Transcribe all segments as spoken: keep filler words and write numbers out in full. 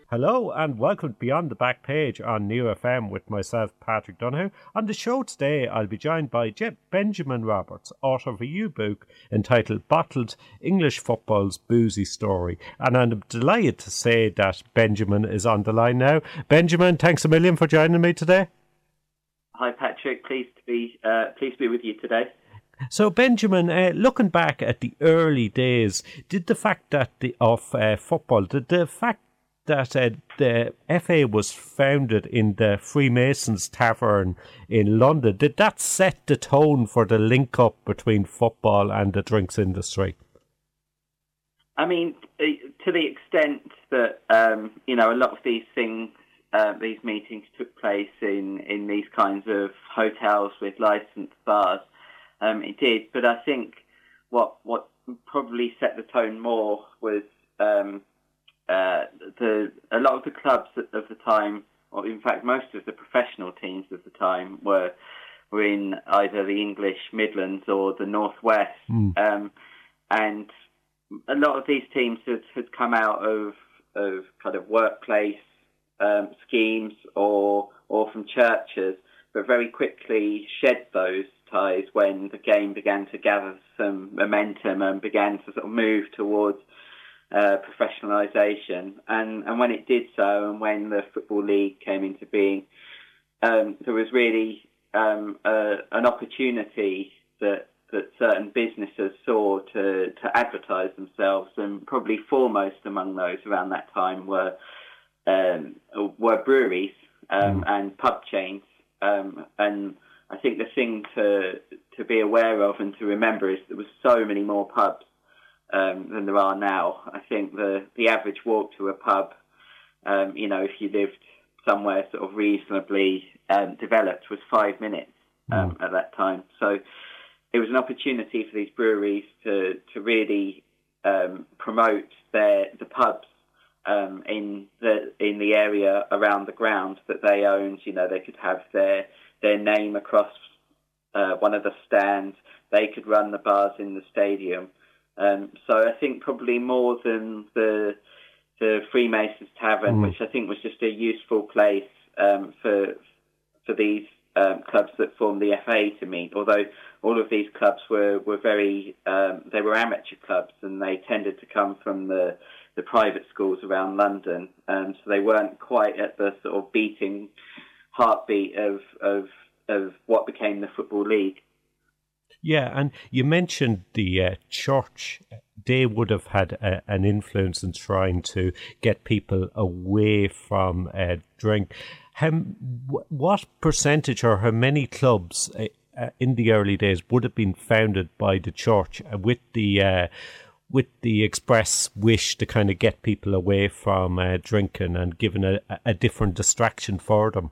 Hello and welcome to Beyond the Back Page on New F M with myself, Patrick Donoghue. On the show today, I'll be joined by Je- Benjamin Roberts, author of a new book entitled Bottled English Football's Boozy Story. And I'm delighted to say that Benjamin is on the line now. Benjamin, thanks a million for joining me today. Hi, Patrick. Pleased to be uh, pleased to be with you today. So, Benjamin, uh, looking back at the early days, did the fact that the of uh, football, did the fact that uh, the F A was founded in the Freemasons Tavern in London, did that set the tone for the link-up between football and the drinks industry? I mean, to the extent that, um, you know, a lot of these things, uh, these meetings took place in, in these kinds of hotels with licensed bars, um, it did. But I think what what probably set the tone more was um, Uh, the a lot of the clubs of the time, or in fact most of the professional teams of the time, were were in either the English Midlands or the Northwest, mm. um, and a lot of these teams had, had come out of of kind of workplace um, schemes or or from churches, but very quickly shed those ties when the game began to gather some momentum and began to sort of move towards Uh, professionalisation, and, and when it did so, and when the Football League came into being, um, there was really um, uh, an opportunity that that certain businesses saw to, to advertise themselves, and probably foremost among those around that time were um, were breweries um, mm. and pub chains. Um, and I think the thing to to be aware of and to remember is there was so many more pubs Um, than there are now. I think the, the average walk to a pub, um, you know, if you lived somewhere sort of reasonably um, developed, was five minutes um, mm. at that time. So it was an opportunity for these breweries to to really um, promote their the pubs um, in the in the area around the ground that they owned. You know, they could have their their name across uh, one of the stands. They could run the bars in the stadium. Um, so I think probably more than the the Freemasons Tavern, mm. which I think was just a useful place um, for for these um, clubs that formed the F A to meet. Although all of these clubs were were very um, they were amateur clubs, and they tended to come from the the private schools around London, and so they weren't quite at the sort of beating heartbeat of of of what became the Football League. Yeah, and you mentioned the uh, church. They would have had a, an influence in trying to get people away from uh, drink. How, what percentage or how many clubs uh, uh, in the early days would have been founded by the church uh, with the uh, with the express wish to kind of get people away from uh, drinking and giving a, a different distraction for them?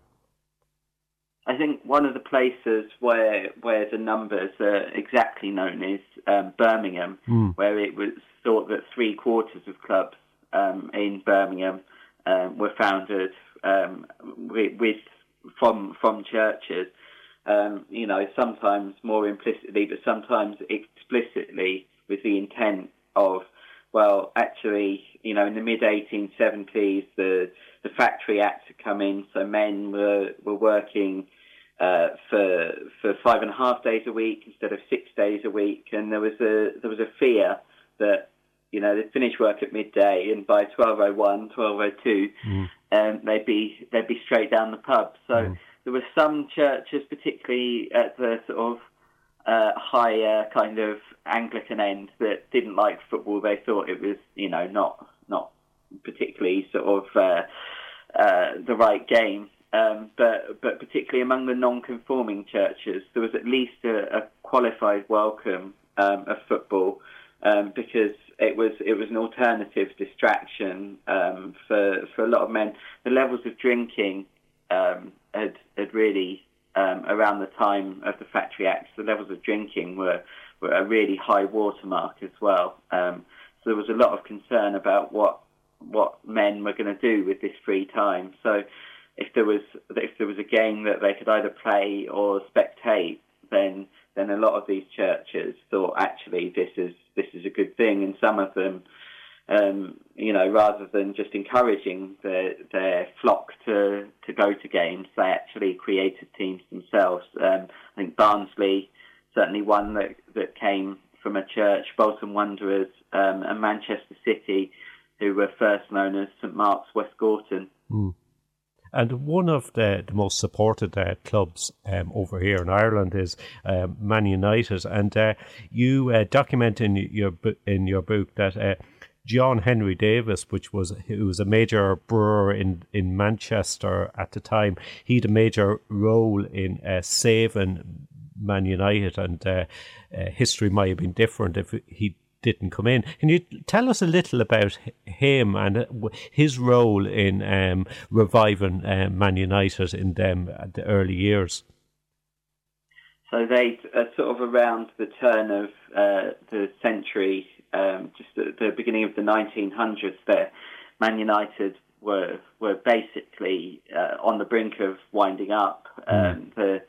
I think one of the places where where the numbers are exactly known is um, Birmingham, mm. where it was thought that three quarters of clubs um, in Birmingham um, were founded um, with, with from from churches. Um, you know, sometimes more implicitly, but sometimes explicitly, with the intent of, well, actually, you know, in the mid eighteen seventies, the the Factory Act had come in, so men were were working uh, for for five and a half days a week instead of six days a week, and there was a there was a fear that, you know, they'd finish work at midday, and by twelve oh one, twelve oh two, mm. um, they'd be they'd be straight down the pub. So mm. there were some churches, particularly at the sort of uh, higher kind of Anglican end, that didn't like football. They thought it was, you know, not not particularly sort of uh, uh, the right game. Um, but but particularly among the non-conforming churches, there was at least a, a qualified welcome um, of football um, because it was it was an alternative distraction um, for for a lot of men. The levels of drinking um, had had really um, around the time of the Factory Acts, the levels of drinking were were a really high watermark as well. Um, so there was a lot of concern about what what men were going to do with this free time. So if there was if there was a game that they could either play or spectate, then then a lot of these churches thought, actually, this is this is a good thing, and some of them um, you know, rather than just encouraging their, their flock to, to go to games, they actually created teams themselves. Um, I think Barnsley, certainly one that, that came from a church, Bolton Wanderers, um, and Manchester City, who were first known as St Mark's West Gorton. Mm. And one of the, the most supported uh, clubs um, over here in Ireland is uh, Man United, and uh, you uh, document in your in your book that uh, John Henry Davis, which was who was a major brewer in, in Manchester at the time, he had a major role in uh, saving Man United, and uh, uh, history might have been different if he didn't come in. Can you tell us a little about him and his role in um, reviving uh, Man United in them at the early years? So they uh, sort of around the turn of uh, the century, um, just at the beginning of the nineteen hundreds, there, Man United were were basically uh, on the brink of winding up. Um, mm. The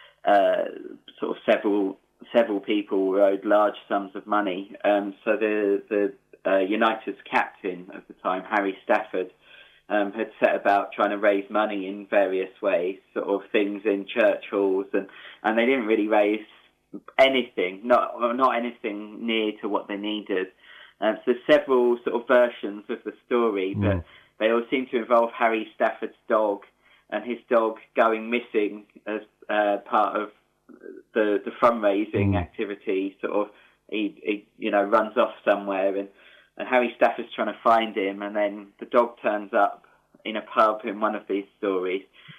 uh, sort of several. Several people were owed large sums of money. Um, so the, the uh, United's captain at the time, Harry Stafford, um, had set about trying to raise money in various ways, sort of things in church halls, and, and they didn't really raise anything, not not anything near to what they needed. Um, so there's several sort of versions of the story, but mm. they all seem to involve Harry Stafford's dog and his dog going missing as uh, part of the the fundraising mm. activity. Sort of he, he you know runs off somewhere, and, and Harry Stafford's trying to find him, and then the dog turns up in a pub in one of these stories,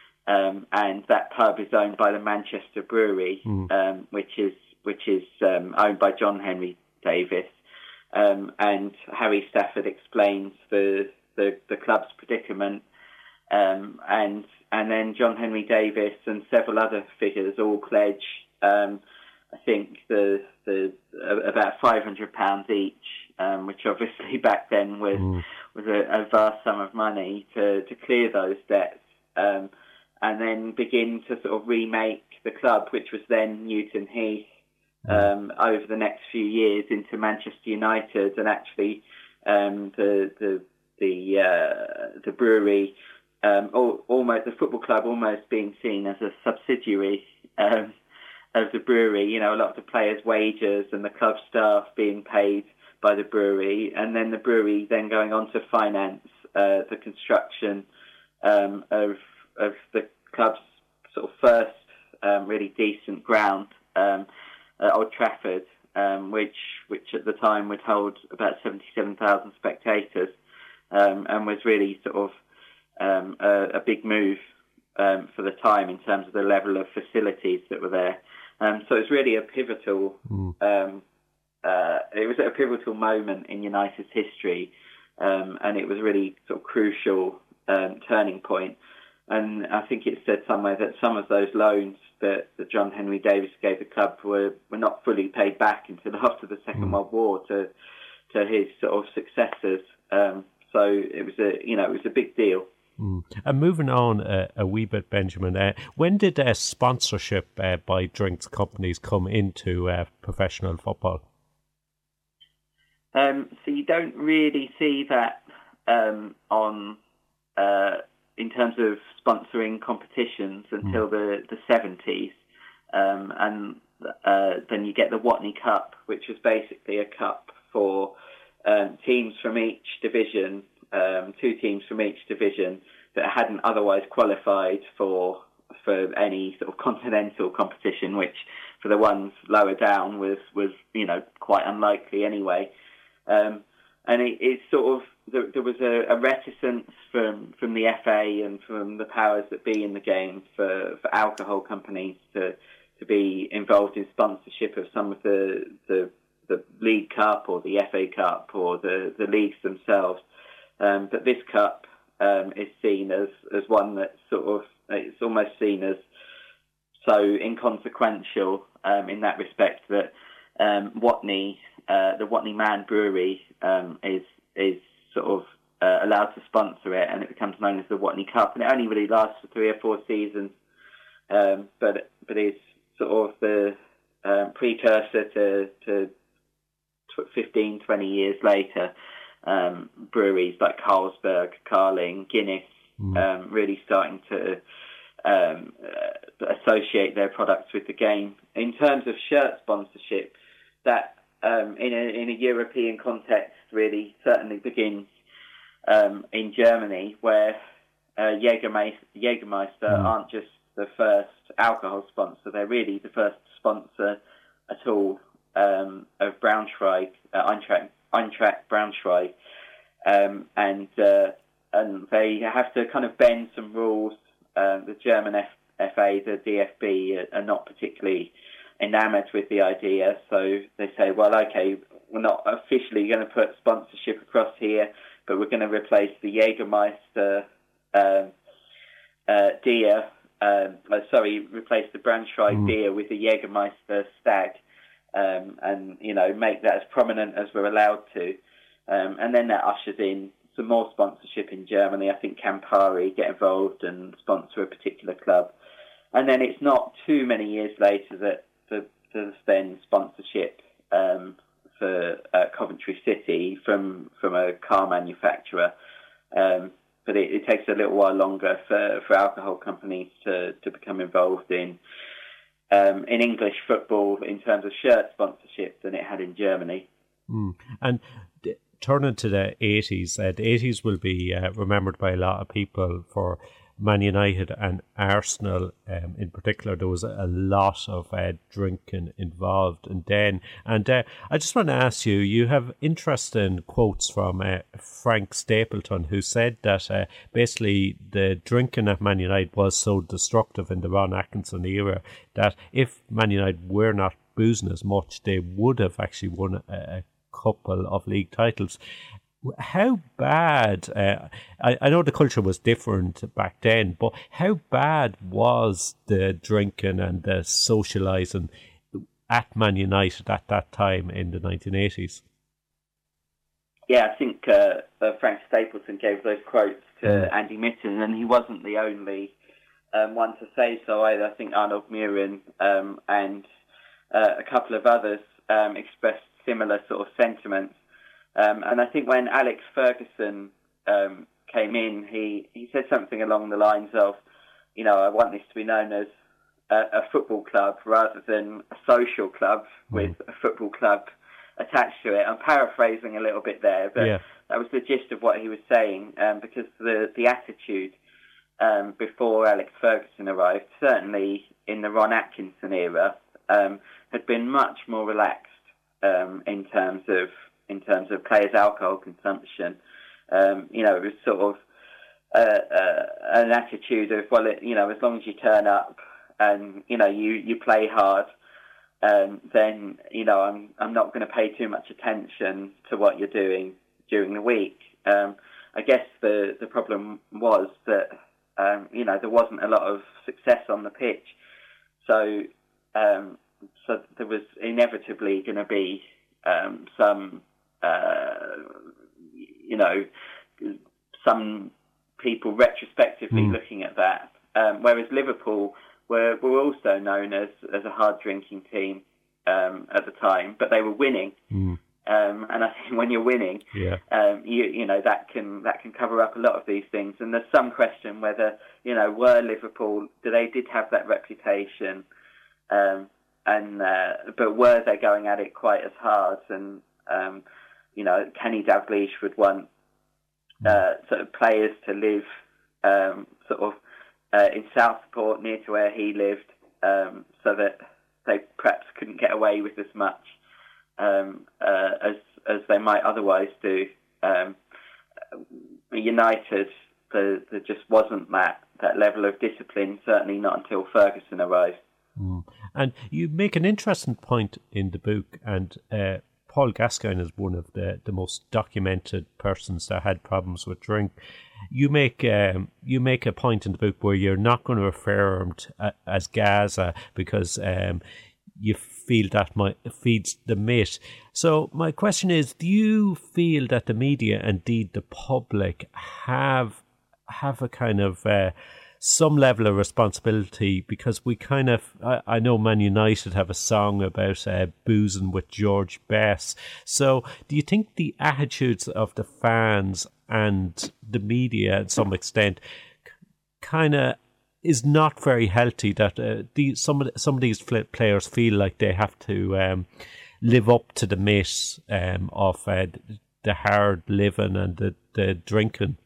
um, and that pub is owned by the Manchester Brewery, mm. um, which is which is um, owned by John Henry Davis, um, and Harry Stafford explains the the, the club's predicament, um, and And then John Henry Davis and several other figures all pledge, um, I think, the the uh, about five hundred pounds each, um, which obviously back then was mm. was a, a vast sum of money to, to clear those debts, um, and then begin to sort of remake the club, which was then Newton Heath, um, over the next few years into Manchester United, and actually um, the the the uh, the brewery. Um, almost the football club almost being seen as a subsidiary um, of the brewery. You know, a lot of the players' wages and the club staff being paid by the brewery, and then the brewery then going on to finance uh, the construction um, of of the club's sort of first um, really decent ground um, at Old Trafford, um, which which at the time would hold about seventy-seven thousand spectators, um, and was really sort of Um, a, a big move um, for the time in terms of the level of facilities that were there. Um, so it's really a pivotal. Mm. Um, uh, it was a pivotal moment in United's history, um, and it was really sort of crucial um, turning point. And I think it said somewhere that some of those loans that, that John Henry Davis gave the club were, were not fully paid back until after the Second mm. World War to to his sort of successors. Um, so it was a you know it was a big deal. Mm. And moving on uh, a wee bit, Benjamin, uh, when did uh, sponsorship uh, by drinks companies come into uh, professional football? Um, so you don't really see that um, on uh, in terms of sponsoring competitions until mm. the, the seventies, um, and uh, then you get the Watney Cup, which was basically a cup for um, teams from each division. Um, two teams from each division that hadn't otherwise qualified for for any sort of continental competition, which for the ones lower down was, was you know, quite unlikely anyway. Um, and it, it sort of, there, there was a, a reticence from, from the F A and from the powers that be in the game for, for alcohol companies to to be involved in sponsorship of some of the the, the League Cup or the F A Cup or the, the leagues themselves. Um, but this cup um, is seen as, as one that's sort of, it's almost seen as so inconsequential um, in that respect that um, Watney, uh, the Watney Man Brewery um, is is sort of uh, allowed to sponsor it, and it becomes known as the Watney Cup. And it only really lasts for three or four seasons, um, but but it's sort of the uh, precursor to, to fifteen, twenty years later. um, breweries like Carlsberg, Carling, Guinness, mm. um, really starting to um, uh, associate their products with the game. In terms of shirt sponsorship, that um, in a in a European context really certainly begins um, in Germany, where uh, Jägermeister, Jägermeister mm. aren't just the first alcohol sponsor; they're really the first sponsor at all um, of Braunschweig, uh, Eintracht, Eintracht Braunschweig, um, and uh, and they have to kind of bend some rules. Uh, the German F- FA, the D F B, are, are not particularly enamoured with the idea, so they say, well, okay, we're not officially going to put sponsorship across here, but we're going to replace the Jägermeister um, uh, Deer, um, uh, sorry, replace the Braunschweig mm. Deer with the Jägermeister Stag, um, and, you know, make that as prominent as we're allowed to. Um, and then that ushers in some more sponsorship in Germany. I think Campari get involved and sponsor a particular club. And then it's not too many years later that the, there's then sponsorship um, for uh, Coventry City from from a car manufacturer. Um, but it, it takes a little while longer for, for alcohol companies to, to become involved in um, in English football in terms of shirt sponsorship than it had in Germany. Mm. And d- turning to the eighties, uh, the eighties will be uh, remembered by a lot of people for Man United and Arsenal um, in particular. There was a lot of uh, drinking involved. And then, and uh, I just want to ask you, you have interesting quotes from uh, Frank Stapleton, who said that uh, basically the drinking at Man United was so destructive in the Ron Atkinson era that if Man United were not boozing as much, they would have actually won a, a couple of league titles. How bad, uh, I, I know the culture was different back then, but how bad was the drinking and the socialising at Man United at that time in the nineteen eighties? Yeah, I think uh, uh, Frank Stapleton gave those quotes to mm. Andy Mitten, and he wasn't the only um, one to say so either. I think Arnold Muren um, and uh, a couple of others um, expressed similar sort of sentiments. Um, and I think when Alex Ferguson um, came in, he, he said something along the lines of, you know, I want this to be known as a, a football club rather than a social club with a football club attached to it. I'm paraphrasing a little bit there, but yeah. that was the gist of what he was saying, um, because the, the attitude um, before Alex Ferguson arrived, certainly in the Ron Atkinson era, um, had been much more relaxed um, in terms of in terms of players' alcohol consumption. Um, you know, it was sort of uh, uh, an attitude of, well, it, you know, as long as you turn up and, you know, you, you play hard, um, then, you know, I'm I'm not going to pay too much attention to what you're doing during the week. Um, I guess the, the problem was that, um, you know, there wasn't a lot of success on the pitch. So, um, so there was inevitably going to be um, some... Uh, you know, some people retrospectively mm. looking at that, um, whereas Liverpool were were also known as, as a hard drinking team um, at the time, but they were winning, mm. um, and I think when you're winning, yeah. um, you you know that can that can cover up a lot of these things. And there's some question whether, you know, were Liverpool, do they did have that reputation, um, and uh, but were they going at it quite as hard? And um, you know, Kenny Dalglish would want uh, sort of players to live um, sort of uh, in Southport, near to where he lived, um, so that they perhaps couldn't get away with as much um, uh, as as they might otherwise do. Um, United, there, there just wasn't that, that level of discipline, certainly not until Ferguson arrived. Mm. And you make an interesting point in the book, and uh, Paul Gascoigne is one of the, the most documented persons that had problems with drink. You make um, you make a point in the book where you're not going to refer him to, uh, as Gaza because um, you feel that might feeds the myth. So my question is, do you feel that the media, indeed the public, have have a kind of uh, some level of responsibility, because we kind of, I, I know Man United have a song about uh, boozing with George Best. So do you think the attitudes of the fans and the media, to some extent, kind of is not very healthy, that uh, the, some, of the, some of these players feel like they have to um, live up to the myth um, of uh, the hard living and the, the drinking?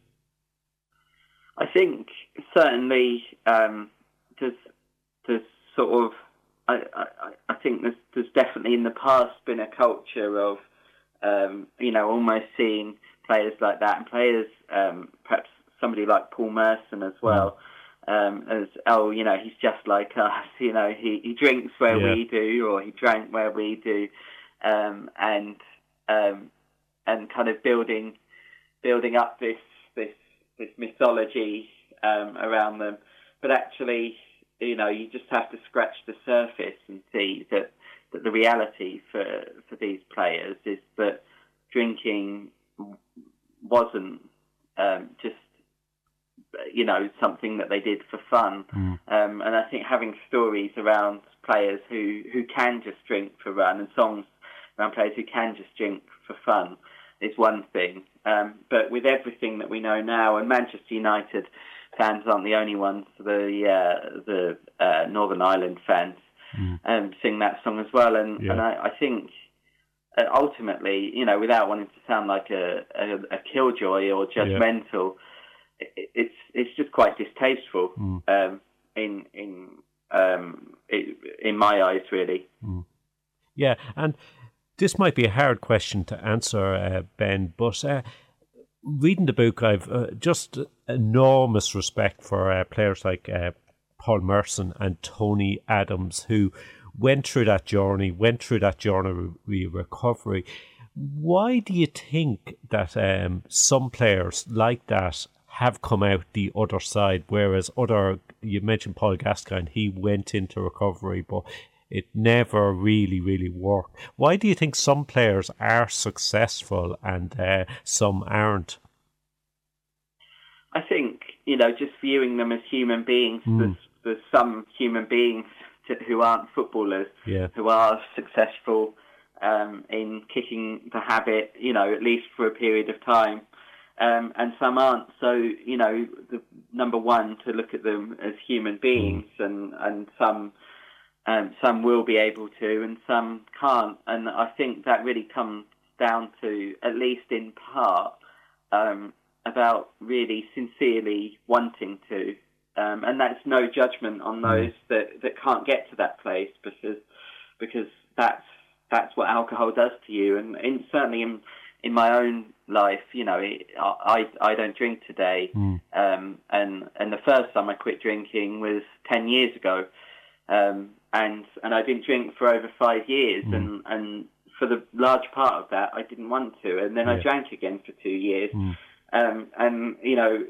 I think certainly um, there's, there's sort of, I, I, I think there's, there's definitely in the past been a culture of, um, you know, almost seeing players like that, and players, um, perhaps somebody like Paul Merson as well, um, as, oh, you know, he's just like us, you know, he, he drinks where Yeah. we do, or he drank where we do, um, and um, and kind of building building up this this this mythology um, around them. But actually, you know, you just have to scratch the surface and see that, that the reality for for these players is that drinking wasn't um, just, you know, something that they did for fun. Mm. Um, and I think having stories around players who, who can just drink for fun, and songs around players who can just drink for fun, is one thing. Um, but with everything that we know now, and Manchester United fans aren't the only ones, the uh, the uh, Northern Ireland fans Mm. um, sing that song as well. And, Yeah. and I, I think uh, ultimately, you know, without wanting to sound like a, a, a killjoy or judgmental, it, it's it's just quite distasteful Mm. um, in in um, it, in my eyes, really. Mm. Yeah, and this might be a hard question to answer, uh, Ben, but uh, reading the book, I've uh, just enormous respect for uh, players like uh, Paul Merson and Tony Adams, who went through that journey, went through that journey of recovery. Why do you think that um, some players like that have come out the other side, whereas other, you mentioned Paul Gascoigne, he went into recovery, but it never really, really worked. Why do you think some players are successful and uh, some aren't? I think, you know, just viewing them as human beings, Mm. there's, there's some human beings to, who aren't footballers, Yeah. who are successful um, in kicking the habit, you know, at least for a period of time. Um, and some aren't. So, you know, the number one, to look at them as human beings, mm. and, and some um, some will be able to and some can't. And I think that really comes down to, at least in part, um, about really sincerely wanting to. Um, and that's no judgment on those mm. that, that can't get to that place, because because that's that's what alcohol does to you. And in, certainly in in my own life, you know, I I don't drink today, mm. um, and and the first time I quit drinking was ten years ago, um, and and I didn't drink for over five years, mm. and and for the large part of that I didn't want to, and then yeah. I drank again for two years, mm. um, and you know,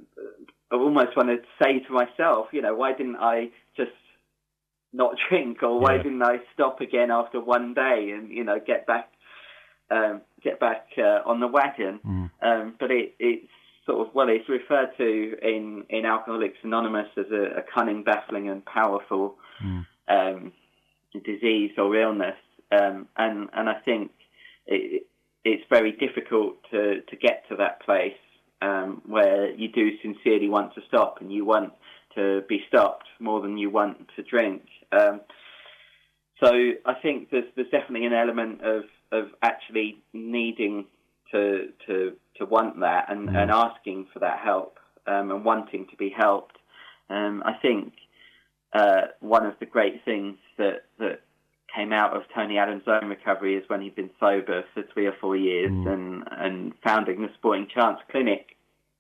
I almost want to say to myself, you know, why didn't I just not drink, or why yeah. didn't I stop again after one day and, you know, get back. Um, get back uh, on the wagon, mm. um, but it, it's sort of, well, it's referred to in, in Alcoholics Anonymous as a, a cunning, baffling and powerful mm. um, disease or illness, um, and and I think it, it's very difficult to, to get to that place um, where you do sincerely want to stop, and you want to be stopped more than you want to drink. Um, so I think there's there's definitely an element of of actually needing to to to want that and, mm. and asking for that help, um, and wanting to be helped. Um, I think uh, one of the great things that, that came out of Tony Adams' own recovery is when he'd been sober for three or four years mm. and, and founding the Sporting Chance Clinic.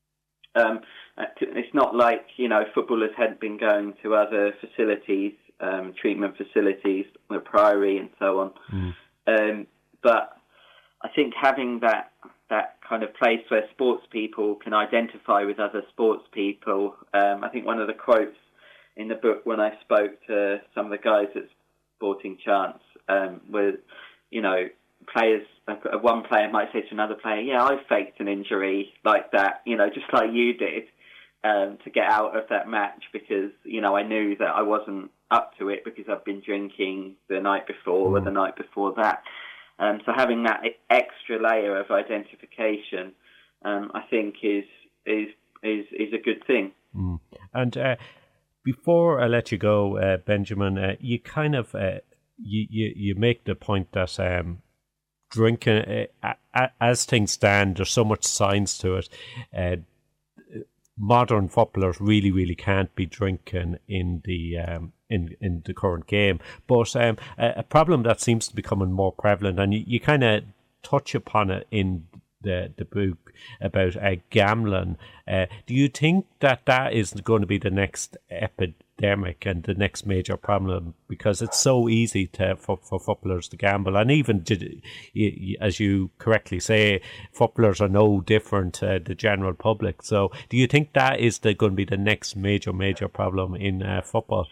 Um, it's not like, you know, footballers hadn't been going to other facilities, um, treatment facilities, the Priory and so on. Mm. Um, But I think having that that kind of place where sports people can identify with other sports people, um, I think one of the quotes in the book when I spoke to some of the guys at Sporting Chance um, was, you know, players, one player might say to another player, yeah, I faked an injury like that, you know, just like you did. um, to get out of that match because, you know, I knew that I wasn't up to it because I've been drinking the night before mm. or the night before that. Um, so having that extra layer of identification, um, I think is is is is a good thing. Mm. And uh, before I let you go, uh, Benjamin, uh, you kind of uh, you, you you make the point that um, drinking, uh, as things stand, there's so much science to it. Uh, modern footballers really, really can't be drinking in the um, in in the current game. But um, a, a problem that seems to be becoming more prevalent, and you, you kind of touch upon it in the the book about uh, gambling. Uh, do you think that that is going to be the next epidemic and the next major problem? Because it's so easy to for, for footballers to gamble, and even as you correctly say, footballers are no different to the general public. So, do you think that is the, going to be the next major major problem in uh, football?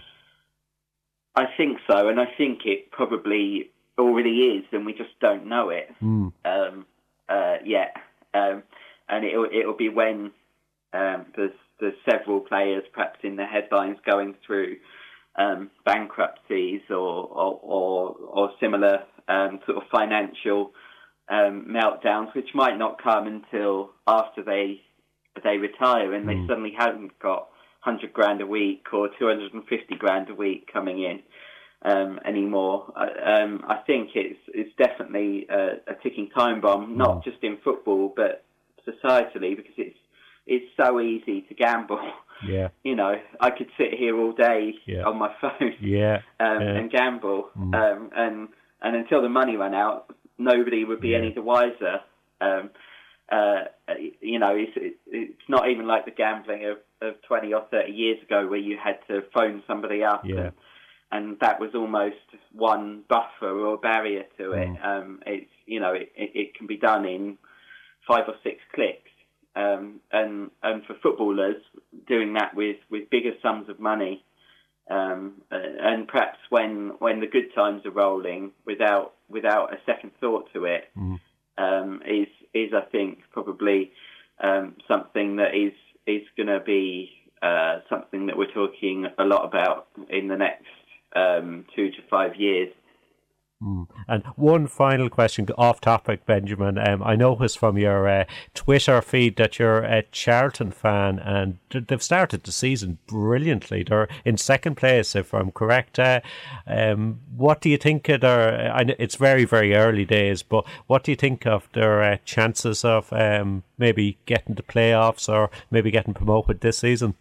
I think so, and I think it probably already is, and we just don't know it. Mm. Um, Uh, yeah, um, and it'll it'll be when um, there's there's several players perhaps in the headlines going through um, bankruptcies or or, or, or similar um, sort of financial um, meltdowns, which might not come until after they they retire and mm. they suddenly haven't got one hundred grand a week or two hundred fifty grand a week coming in. Um, anymore. Um, I think it's it's definitely a, a ticking time bomb, not just in football but societally, because it's it's so easy to gamble. Yeah, you know, I could sit here all day yeah. on my phone, yeah, um, yeah. and gamble, mm. um, and and until the money ran out, nobody would be yeah. any the wiser. Um, uh, you know, it's it, it's not even like the gambling of, of twenty or thirty years ago where you had to phone somebody up. Yeah. And, And that was almost one buffer or barrier to it. Mm. Um, it's you know it, it, it can be done in five or six clicks, um, and and for footballers doing that with, with bigger sums of money, um, and perhaps when when the good times are rolling without without a second thought to it, mm. um, is is I think probably um, something that is is going to be uh, something that we're talking a lot about in the next Um, two to five years. Mm. And one final question, off topic, Benjamin. Um, I noticed from your uh, Twitter feed that you're a Charlton fan, and they've started the season brilliantly. They're in second place, if I'm correct. Uh, um, what do you think of their? I know it's very, very early days, but what do you think of their uh, chances of um, maybe getting to playoffs or maybe getting promoted this season?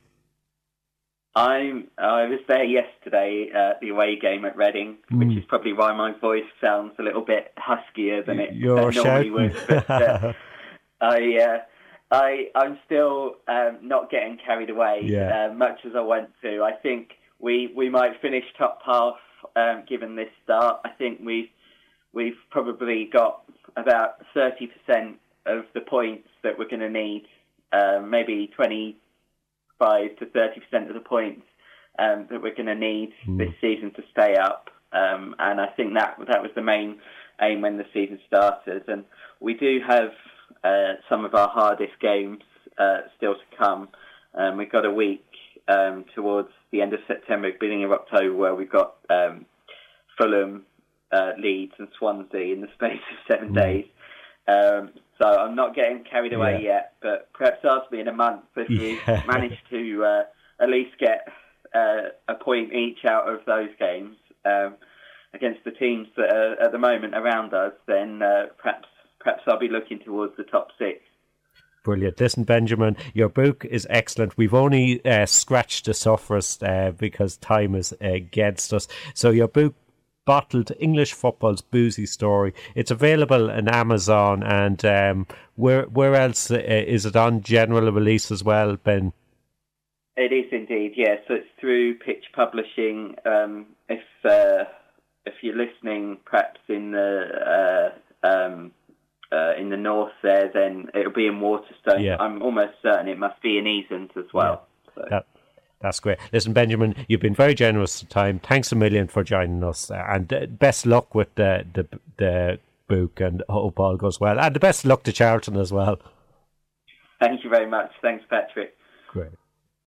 I'm, I was there yesterday at the away game at Reading, mm. which is probably why my voice sounds a little bit huskier than it You're normally would. But uh, I, uh, I, I'm still um, not getting carried away, yeah. uh, much as I want to. I think we, we might finish top half um, given this start. I think we've, we've probably got about thirty percent of the points that we're going to need, uh, maybe twenty five to thirty percent of the points um, that we're going to need mm. this season to stay up. Um, and I think that that was the main aim when the season started. And we do have uh, some of our hardest games uh, still to come. Um, we've got a week um, towards the end of September, beginning of October, where we've got um, Fulham, uh, Leeds and Swansea in the space of seven mm. days. Um, so I'm not getting carried away yeah. yet, but perhaps ask me in a month if we yeah. manage to uh, at least get uh, a point each out of those games um, against the teams that are at the moment around us, then uh, perhaps perhaps I'll be looking towards the top six. Brilliant. Listen, Benjamin, your book is excellent. We've only uh, scratched the surface uh, because time is against us. So your book, Bottled English Football's Boozy Story. It's available on Amazon, and um, where where else uh, is it on general release as well, Ben? It is indeed, yes. So it's through Pitch Publishing. Um, if uh, if you're listening, perhaps in the uh, um, uh, in the north there, then it'll be in Waterstone. Yeah. I'm almost certain it must be in Easons as well. Yeah. So. That- That's great. Listen, Benjamin, you've been very generous of time. Thanks a million for joining us, and best luck with the the, the book, and hope all goes well. And the best luck to Charlton as well. Thank you very much. Thanks, Patrick. Great.